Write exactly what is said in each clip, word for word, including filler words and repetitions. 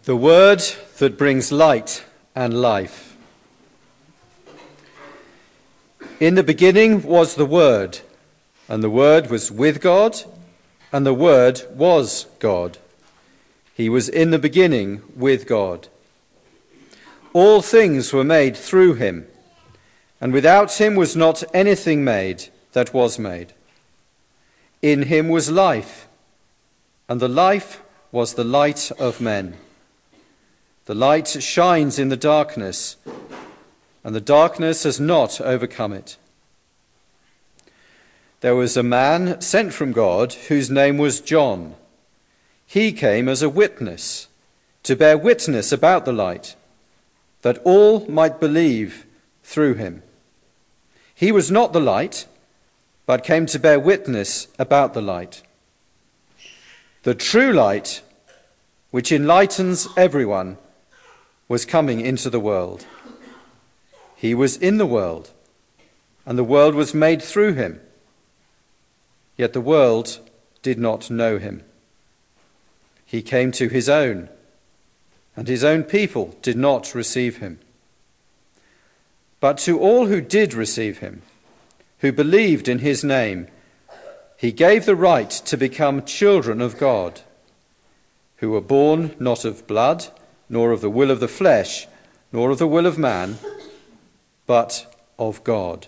The word that brings light and life. In the beginning was the Word, and the Word was with God, and the Word was God. He was in the beginning with God. All things were made through him, and without him was not anything made that was made. In him was life, and the life was the light of men. The light shines in the darkness, and the darkness has not overcome it. There was a man sent from God whose name was John. He came as a witness, to bear witness about the light, that all might believe through him. He was not the light, but came to bear witness about the light. The true light, which enlightens everyone, was coming into the world. He was in the world, and the world was made through him, yet the world did not know him. He came to his own, and his own people did not receive him. But to all who did receive him, who believed in his name, he gave the right to become children of God, who were born not of blood, nor of the will of the flesh, nor of the will of man, but of God.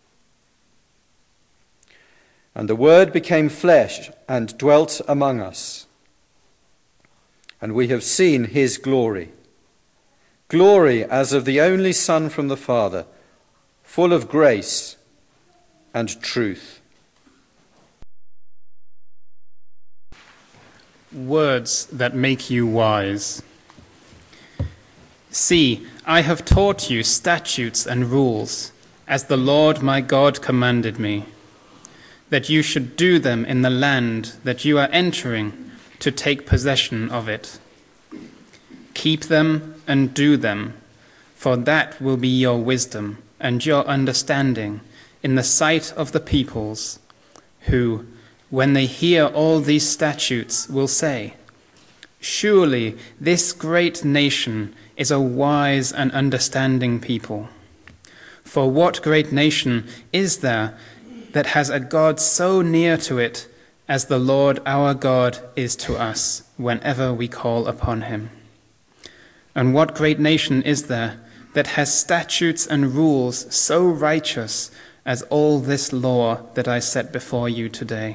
And the Word became flesh and dwelt among us, and we have seen his glory, glory as of the only Son from the Father, full of grace and truth. Words that make you wise. See, I have taught you statutes and rules, as the Lord my God commanded me, that you should do them in the land that you are entering to take possession of it. Keep them and do them, for that will be your wisdom and your understanding in the sight of the peoples, who, when they hear all these statutes, will say, surely this great nation is a wise and understanding people. For what great nation is there that has a God so near to it as the Lord our God is to us whenever we call upon him? And what great nation is there that has statutes and rules so righteous as all this law that I set before you today?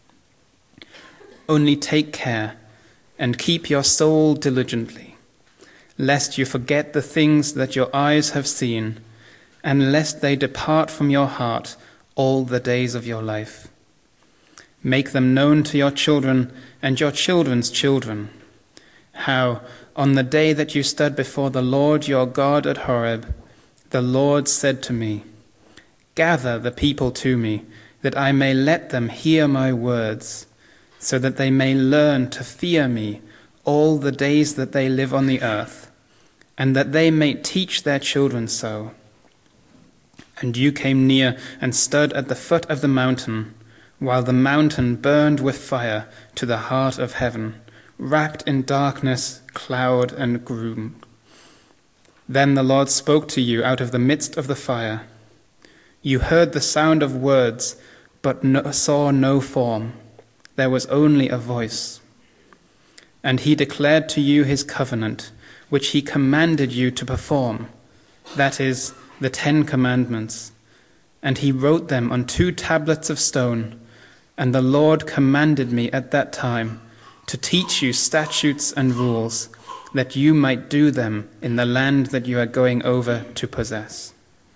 Only take care and keep your soul diligently, lest you forget the things that your eyes have seen, and lest they depart from your heart all the days of your life. Make them known to your children and your children's children, how, on the day that you stood before the Lord your God at Horeb, the Lord said to me, gather the people to me, that I may let them hear my words, so that they may learn to fear me all the days that they live on the earth, and that they may teach their children so. And you came near and stood at the foot of the mountain, while the mountain burned with fire to the heart of heaven, wrapped in darkness, cloud, and gloom. Then the Lord spoke to you out of the midst of the fire. You heard the sound of words, but no, saw no form. There was only a voice. And he declared to you his covenant, which he commanded you to perform, that is, the Ten Commandments. And he wrote them on two tablets of stone, and the Lord commanded me at that time to teach you statutes and rules, that you might do them in the land that you are going over to possess.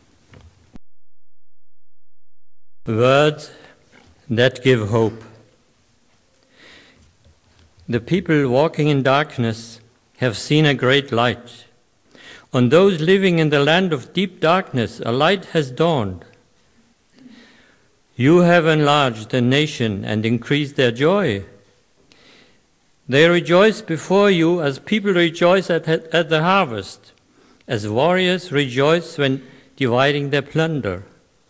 Words that give hope. The people walking in darkness have seen a great light. On those living in the land of deep darkness, a light has dawned. You have enlarged the nation and increased their joy. They rejoice before you as people rejoice at, at the harvest, as warriors rejoice when dividing their plunder.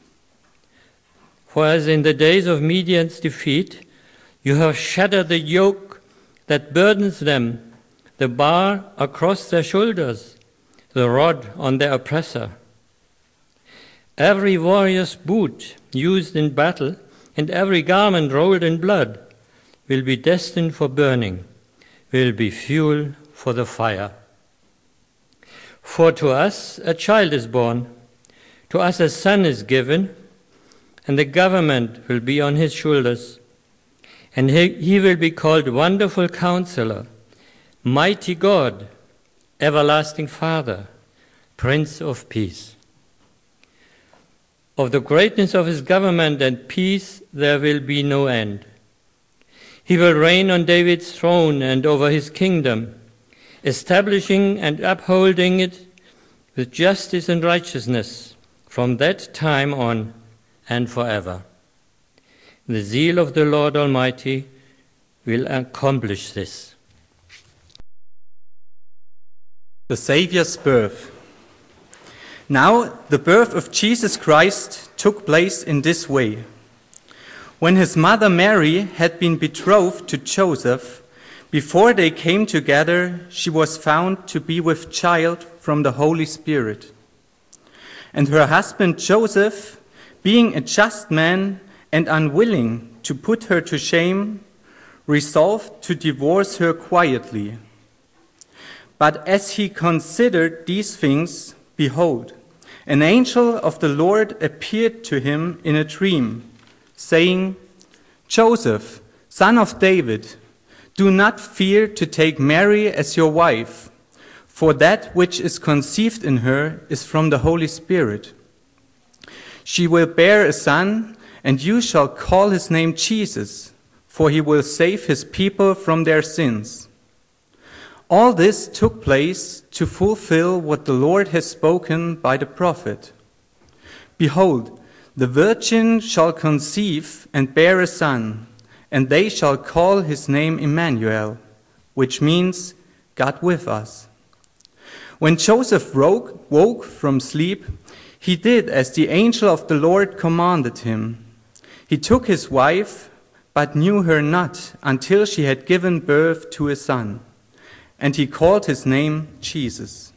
For as in the days of Midian's defeat, you have shattered the yoke that burdens them the bar across their shoulders, the rod on their oppressor. Every warrior's boot used in battle and every garment rolled in blood will be destined for burning, will be fuel for the fire. For to us a child is born, to us a son is given, and the government will be on his shoulders. And he, he will be called Wonderful Counselor, Mighty God, Everlasting Father, Prince of Peace. Of the greatness of his government and peace there will be no end. He will reign on David's throne and over his kingdom, establishing and upholding it with justice and righteousness from that time on and forever. The zeal of the Lord Almighty will accomplish this. The Saviour's birth. Now, the birth of Jesus Christ took place in this way. When his mother Mary had been betrothed to Joseph, before they came together, she was found to be with child from the Holy Spirit. And her husband Joseph, being a just man and unwilling to put her to shame, resolved to divorce her quietly. But as he considered these things, behold, an angel of the Lord appeared to him in a dream, saying, Joseph, son of David, do not fear to take Mary as your wife, for that which is conceived in her is from the Holy Spirit. She will bear a son, and you shall call his name Jesus, for he will save his people from their sins. All this took place to fulfill what the Lord has spoken by the prophet. Behold, the virgin shall conceive and bear a son, and they shall call his name Emmanuel, which means God with us. When Joseph woke, woke from sleep, he did as the angel of the Lord commanded him. He took his wife, but knew her not until she had given birth to a son. And he called his name Jesus.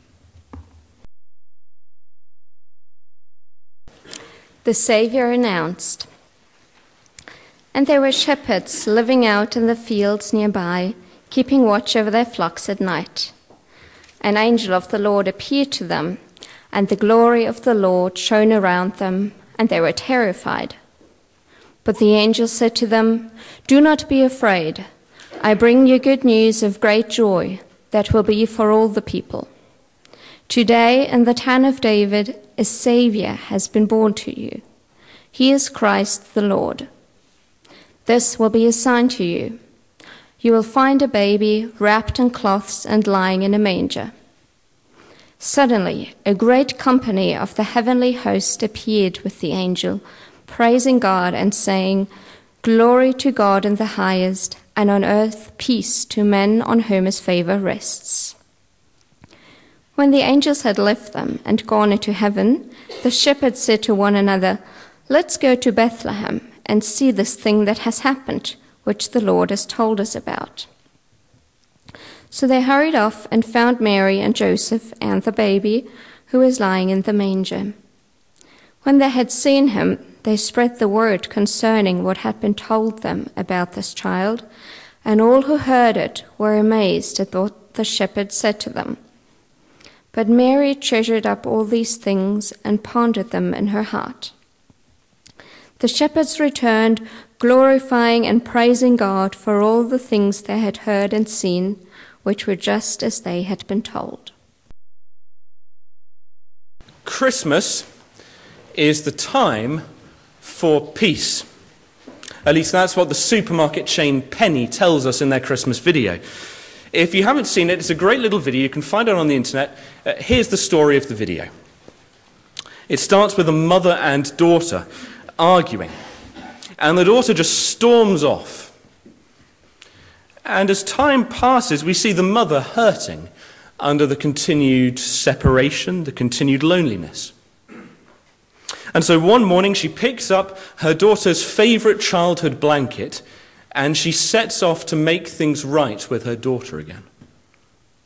The Savior announced. And there were shepherds living out in the fields nearby, keeping watch over their flocks at night. An angel of the Lord appeared to them, and the glory of the Lord shone around them, and they were terrified. But the angel said to them, Do not be afraid. I bring you good news of great joy that will be for all the people. Today in the town of David, a Savior has been born to you. He is Christ the Lord. This will be a sign to you. You will find a baby wrapped in cloths and lying in a manger. Suddenly, a great company of the heavenly host appeared with the angel, praising God and saying, Glory to God in the highest, and on earth peace to men on whom his favor rests. When the angels had left them and gone into heaven, the shepherds said to one another, Let's go to Bethlehem and see this thing that has happened, which the Lord has told us about. So they hurried off and found Mary and Joseph and the baby, who was lying in the manger. When they had seen him, they spread the word concerning what had been told them about this child, and all who heard it were amazed at what the shepherds said to them. But Mary treasured up all these things and pondered them in her heart. The shepherds returned, glorifying and praising God for all the things they had heard and seen, which were just as they had been told. Christmas is the time for peace. At least that's what the supermarket chain Penny tells us in their Christmas video. If you haven't seen it, it's a great little video. You can find it on the internet. Uh, here's the story of the video. It starts with a mother and daughter arguing, and the daughter just storms off. And as time passes, we see the mother hurting under the continued separation, the continued loneliness. And so one morning she picks up her daughter's favorite childhood blanket and she sets off to make things right with her daughter again.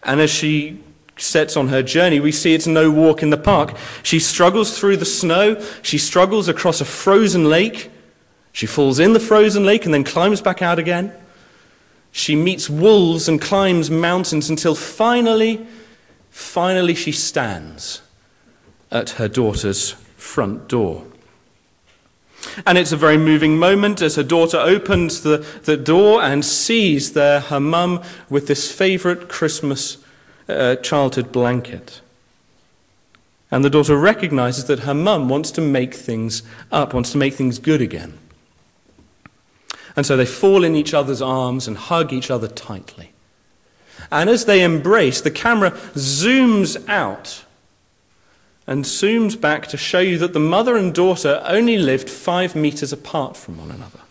And as she sets on her journey, we see it's no walk in the park. She struggles through the snow. She struggles across a frozen lake. She falls in the frozen lake and then climbs back out again. She meets wolves and climbs mountains until finally, finally she stands at her daughter's front door. And it's a very moving moment as her daughter opens the, the door and sees there her mum with this favourite Christmas uh, childhood blanket. And the daughter recognises that her mum wants to make things up, wants to make things good again. And so they fall in each other's arms and hug each other tightly. And as they embrace, the camera zooms out and zooms back to show you that the mother and daughter only lived five metres apart from one another.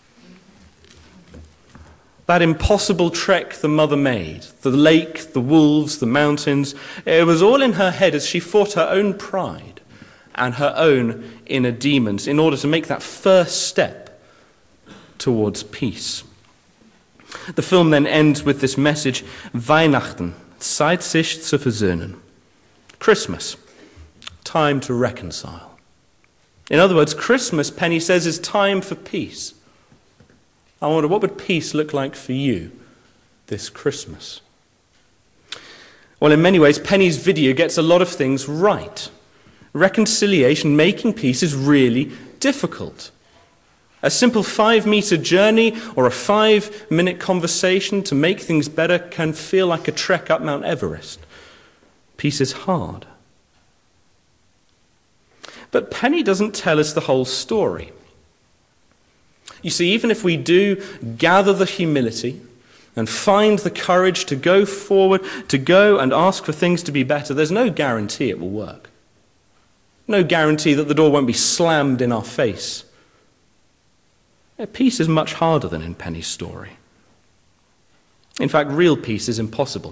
That impossible trek the mother made, the lake, the wolves, the mountains, it was all in her head as she fought her own pride and her own inner demons in order to make that first step towards peace. The film then ends with this message, Weihnachten, Zeit sich zu versöhnen. Christmas, time to reconcile. In other words, Christmas, Penny says, is time for peace. I wonder, what would peace look like for you this Christmas? Well, in many ways, Penny's video gets a lot of things right. Reconciliation, making peace, is really difficult. A simple five-meter journey or a five-minute conversation to make things better can feel like a trek up Mount Everest. Peace is hard. But Penny doesn't tell us the whole story. You see, even if we do gather the humility and find the courage to go forward, to go and ask for things to be better, there's no guarantee it will work. No guarantee that the door won't be slammed in our face. Peace is much harder than in Penny's story. In fact, real peace is impossible.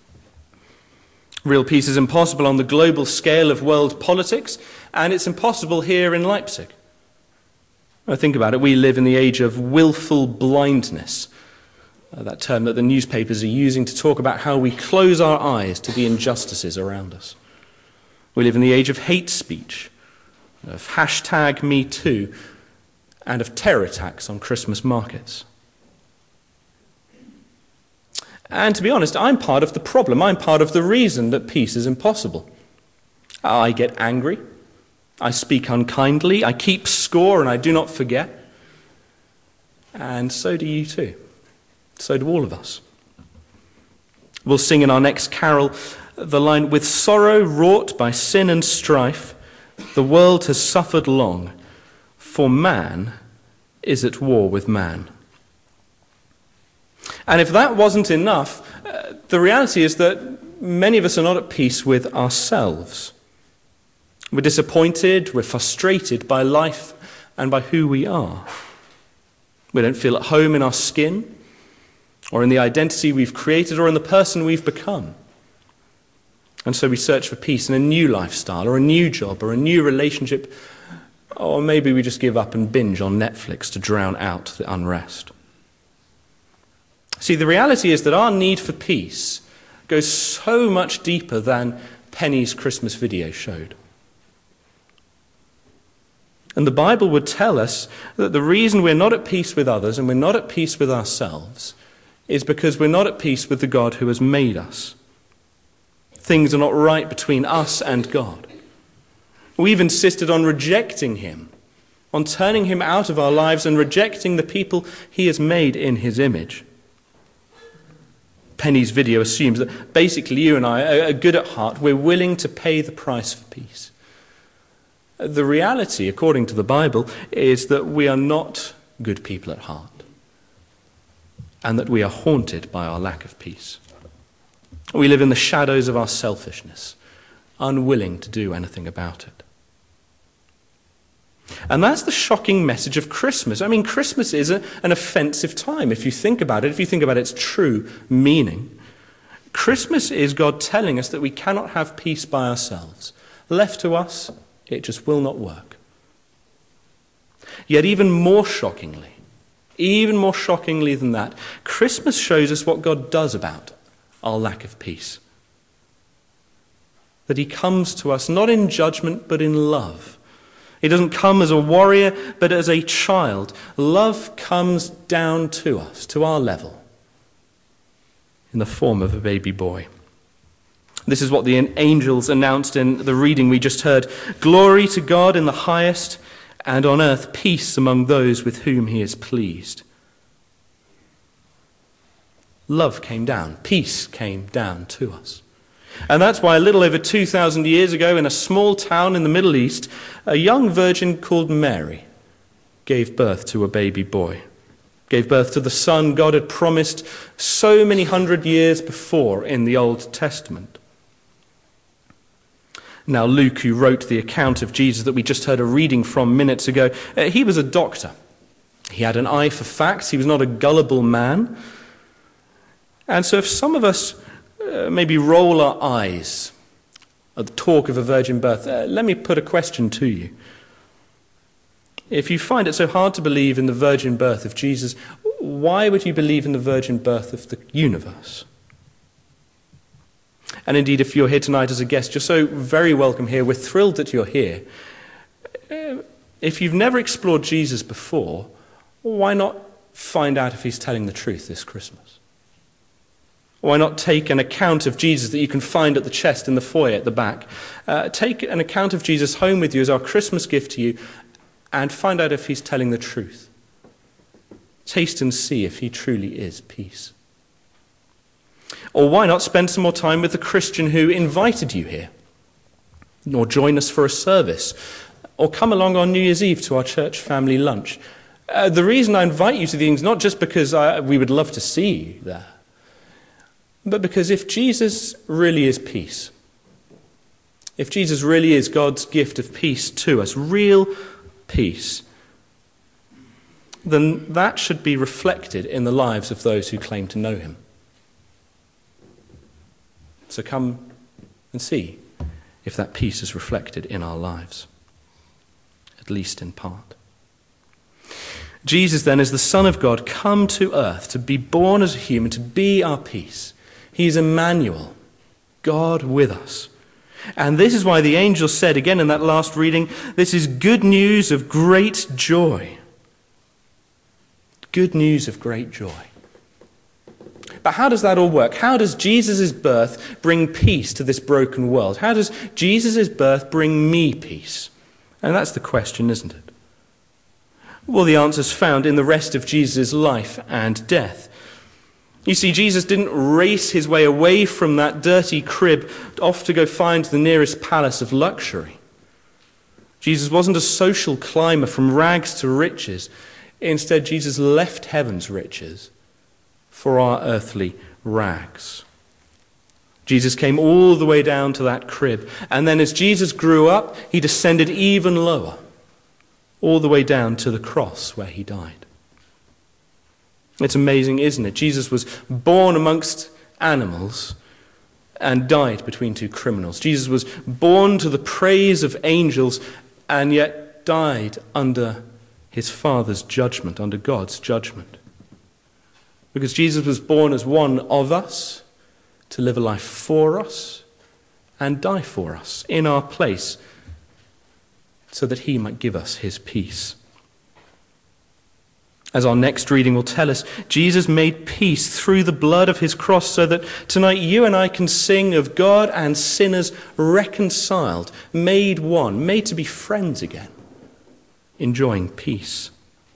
Real peace is impossible on the global scale of world politics, and it's impossible here in Leipzig. Now, think about it. We live in the age of willful blindness, uh, that term that the newspapers are using to talk about how we close our eyes to the injustices around us. We live in the age of hate speech, of hashtag Me Too, and of terror attacks on Christmas markets. And to be honest, I'm part of the problem. I'm part of the reason that peace is impossible. I get angry. I speak unkindly. I keep score and I do not forget. And so do you too. So do all of us. We'll sing in our next carol the line, "With sorrow wrought by sin and strife, the world has suffered long, for man is at war with man." And if that wasn't enough, uh, the reality is that many of us are not at peace with ourselves. We're disappointed, we're frustrated by life and by who we are. We don't feel at home in our skin, or in the identity we've created, or in the person we've become. And so we search for peace in a new lifestyle, or a new job, or a new relationship, or maybe we just give up and binge on Netflix to drown out the unrest. See, the reality is that our need for peace goes so much deeper than Penny's Christmas video showed. And the Bible would tell us that the reason we're not at peace with others and we're not at peace with ourselves is because we're not at peace with the God who has made us. Things are not right between us and God. We've insisted on rejecting him, on turning him out of our lives and rejecting the people he has made in his image. Penny's video assumes that basically you and I are good at heart. We're willing to pay the price for peace. The reality, according to the Bible, is that we are not good people at heart, and that we are haunted by our lack of peace. We live in the shadows of our selfishness, unwilling to do anything about it. And that's the shocking message of Christmas. I mean, Christmas is a, an offensive time, if you think about it, if you think about its true meaning. Christmas is God telling us that we cannot have peace by ourselves. Left to us, it just will not work. Yet even more shockingly, even more shockingly than that, Christmas shows us what God does about our lack of peace. that he comes to us not in judgment but in love. He doesn't come as a warrior but as a child. Love comes down to us, to our level, in the form of a baby boy. This is what the angels announced in the reading we just heard. Glory to God in the highest, and on earth peace among those with whom he is pleased. Love came down. Peace came down to us. And that's why a little over two thousand years ago in a small town in the Middle East, a young virgin called Mary gave birth to a baby boy. Gave birth to the son God had promised so many hundred years before in the Old Testament. Now Luke, who wrote the account of Jesus that we just heard a reading from minutes ago, uh, he was a doctor. He had an eye for facts. He was not a gullible man. And so if some of us uh, maybe roll our eyes at the talk of a virgin birth, uh, let me put a question to you. If you find it so hard to believe in the virgin birth of Jesus, why would you believe in the virgin birth of the universe? And indeed, if you're here tonight as a guest, you're so very welcome here. We're thrilled that you're here. If you've never explored Jesus before, why not find out if he's telling the truth this Christmas? Why not take an account of Jesus that you can find at the chest in the foyer at the back? Uh, take an account of Jesus home with you as our Christmas gift to you and find out if he's telling the truth. Taste and see if he truly is peace. Or why not spend some more time with the Christian who invited you here? Or join us for a service. Or come along on New Year's Eve to our church family lunch. Uh, the reason I invite you to these things, not just because I, we would love to see you there, but because if Jesus really is peace, if Jesus really is God's gift of peace to us, real peace, then that should be reflected in the lives of those who claim to know him. So come and see if that peace is reflected in our lives, at least in part. Jesus then is the Son of God come to earth to be born as a human, to be our peace. He's Emmanuel, God with us. And this is why the angel said again in that last reading, this is good news of great joy. Good news of great joy. But how does that all work? How does Jesus' birth bring peace to this broken world? How does Jesus' birth bring me peace? And that's the question, isn't it? Well, the answer's found in the rest of Jesus' life and death. You see, Jesus didn't race his way away from that dirty crib off to go find the nearest palace of luxury. Jesus wasn't a social climber from rags to riches. Instead, Jesus left heaven's riches for our earthly rags. Jesus came all the way down to that crib, and then as Jesus grew up, he descended even lower, all the way down to the cross where he died. It's amazing, isn't it? Jesus was born amongst animals and died between two criminals. Jesus was born to the praise of angels and yet died under his Father's judgment, under God's judgment. Because Jesus was born as one of us, to live a life for us and die for us in our place, so that he might give us his peace. As our next reading will tell us, Jesus made peace through the blood of his cross, so that tonight you and I can sing of God and sinners reconciled, made one, made to be friends again, enjoying peace.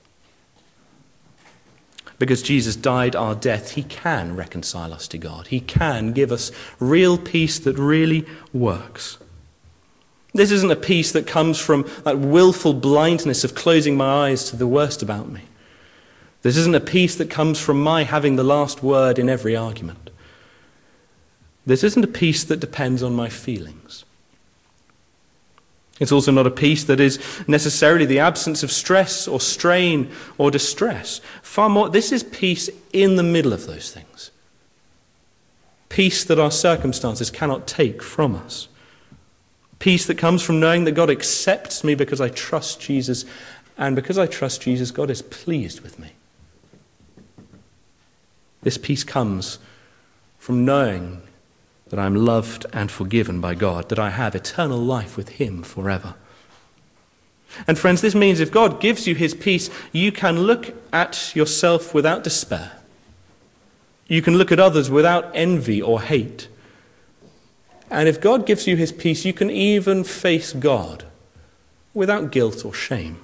Because Jesus died our death, he can reconcile us to God. He can give us real peace that really works. This isn't a peace that comes from that willful blindness of closing my eyes to the worst about me. This isn't a peace that comes from my having the last word in every argument. This isn't a peace that depends on my feelings. It's also not a peace that is necessarily the absence of stress or strain or distress. Far more, this is peace in the middle of those things. Peace that our circumstances cannot take from us. Peace that comes from knowing that God accepts me because I trust Jesus, and because I trust Jesus, God is pleased with me. This peace comes from knowing that I'm loved and forgiven by God, that I have eternal life with him forever. And friends, this means if God gives you his peace, you can look at yourself without despair. You can look at others without envy or hate. And if God gives you his peace, you can even face God without guilt or shame.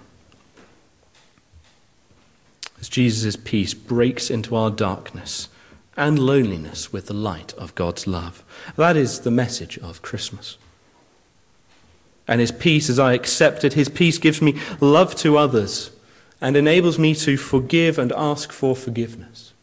As Jesus' peace breaks into our darkness and loneliness with the light of God's love. That is the message of Christmas. And his peace, as I accept it, his peace gives me love to others and enables me to forgive and ask for forgiveness.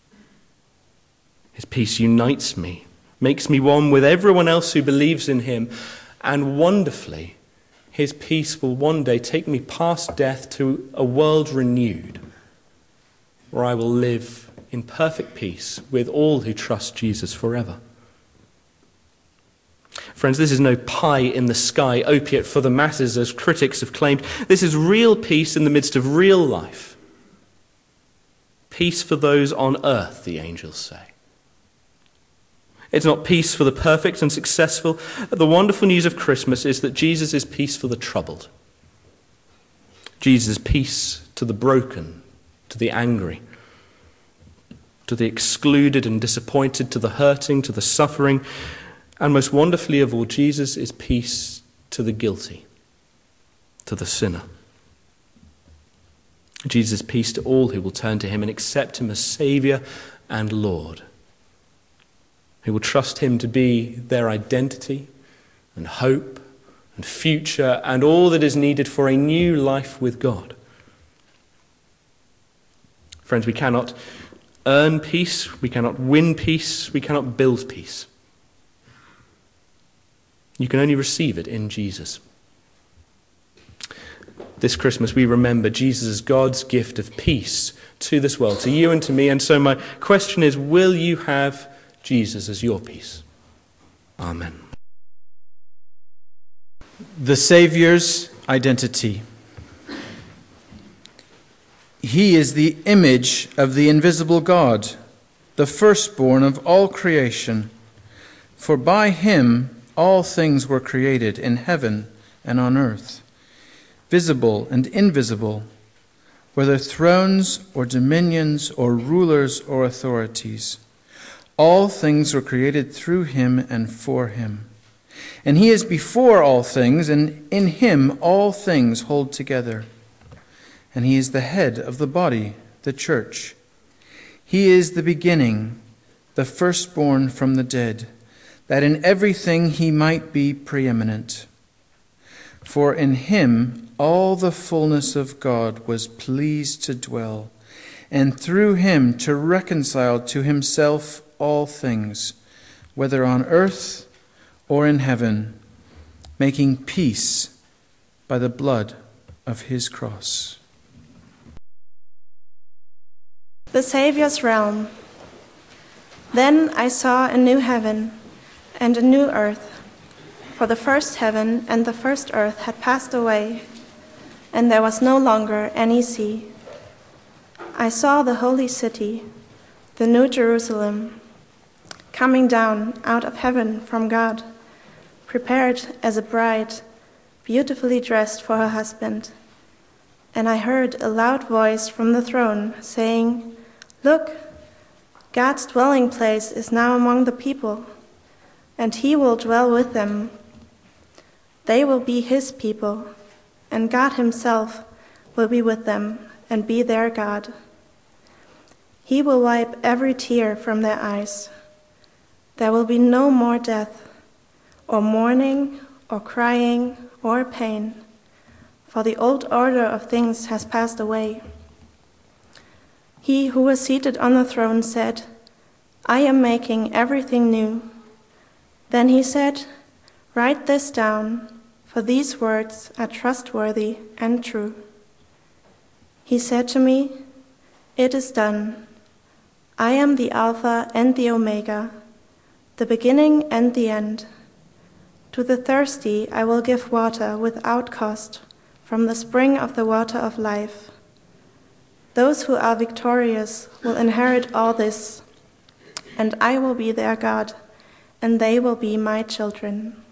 His peace unites me, makes me one with everyone else who believes in him, and wonderfully, his peace will one day take me past death to a world renewed, where I will live in perfect peace with all who trust Jesus forever. Friends, this is no pie-in-the-sky opiate for the masses, as critics have claimed. This is real peace in the midst of real life. Peace for those on earth, the angels say. It's not peace for the perfect and successful. The wonderful news of Christmas is that Jesus is peace for the troubled. Jesus is peace to the broken, to the angry, to the excluded and disappointed, to the hurting, to the suffering. And most wonderfully of all, Jesus is peace to the guilty, to the sinner. Jesus is peace to all who will turn to him and accept him as Saviour and Lord, who will trust him to be their identity and hope and future and all that is needed for a new life with God. Friends, we cannot earn peace, we cannot win peace, we cannot build peace. You can only receive it in Jesus. This Christmas we remember Jesus as God's gift of peace to this world, to you and to me. And so my question is, will you have Jesus as your peace? Amen. The Saviour's identity. He is the image of the invisible God, the firstborn of all creation. For by him all things were created in heaven and on earth, visible and invisible, whether thrones or dominions or rulers or authorities. All things were created through him and for him. And he is before all things, and in him all things hold together. And he is the head of the body, the church. He is the beginning, the firstborn from the dead, that in everything he might be preeminent. For in him all the fullness of God was pleased to dwell, and through him to reconcile to himself all things, whether on earth or in heaven, making peace by the blood of his cross. The Saviour's realm. Then I saw a new heaven and a new earth, for the first heaven and the first earth had passed away, and there was no longer any sea. I saw the holy city, the new Jerusalem, coming down out of heaven from God, prepared as a bride, beautifully dressed for her husband. And I heard a loud voice from the throne saying, "Look, God's dwelling place is now among the people, and he will dwell with them. They will be his people, and God himself will be with them and be their God. He will wipe every tear from their eyes. There will be no more death, or mourning, or crying, or pain, for the old order of things has passed away." He who was seated on the throne said, "I am making everything new." Then he said, "Write this down, for these words are trustworthy and true." He said to me, "It is done. I am the Alpha and the Omega, the beginning and the end. To the thirsty I will give water without cost from the spring of the water of life. Those who are victorious will inherit all this, and I will be their God, and they will be my children.